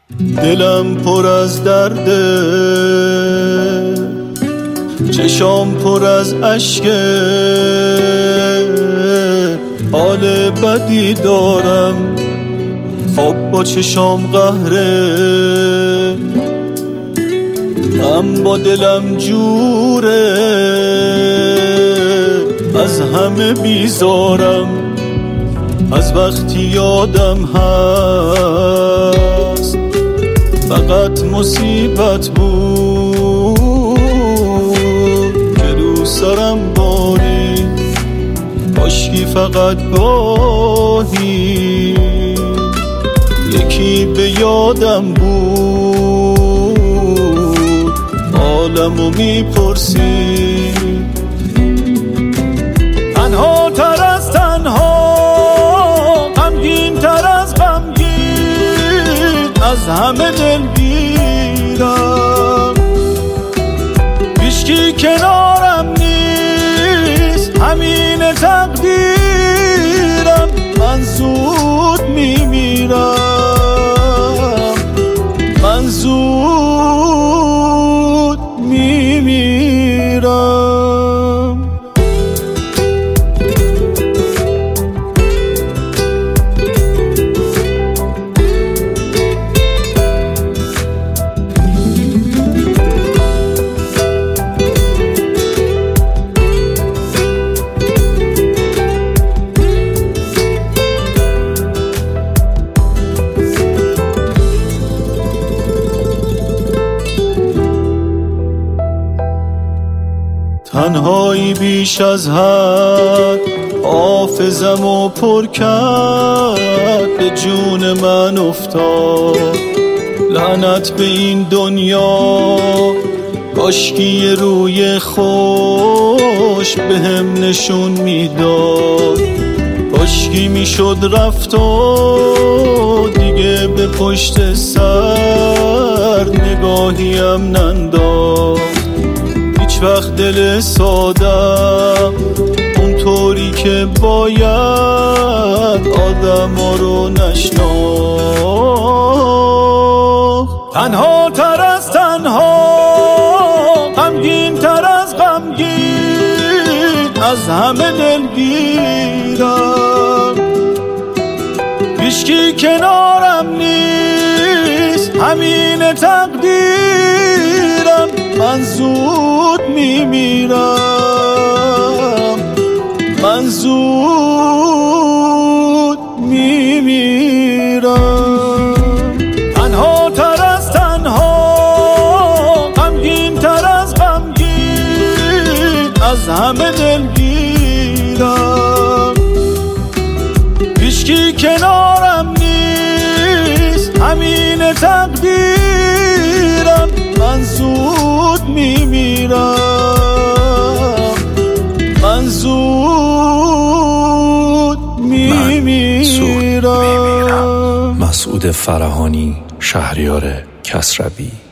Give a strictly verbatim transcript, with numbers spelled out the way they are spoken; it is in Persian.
دلم پر از درده، چشام پر از اشکه، حال بدی دارم، خواب با چشام قهره، هم با دلم جوره، از همه بیزارم، از وقتی یادم هست فقط مصیبت بود که رو سرم باری، کاشکی فقط گاهی یکی به یادم بود حالمو میپرسی. تنها تر از تنها، غمگین تر از غمگین، از همه دلگیرم، هیچکی کنارم نیست، همین تقدیرم، من زود میمیرم، من زود میمیرم. تنهایی بیش از حد حافظم و پر کرد، به جون من افتاد لعنت به این دنیا، کاشکی روی خوش به هم نشون میداد، کاشکی میشد رفت و دیگه به پشت سر نگاهیم ننداخت. هیچ وقت دل سادم اونطوری که باید آدم ها رو نشناخت. تنها تر از تنها، غمگین تر از غمگین، از همه دلگیرم، هیچکی کنارم نیست، همین تقدیرم، من زود میمیرم، من زود میمیرم. تنها تر از تنها، غمگین تر از غمگین، از همه دلگیرم، هیچکی کنارم نیست، همین تقدیرم، من زود میمیرم، من زود میمیرم. مسعود فرهانی، شهریار کسروی.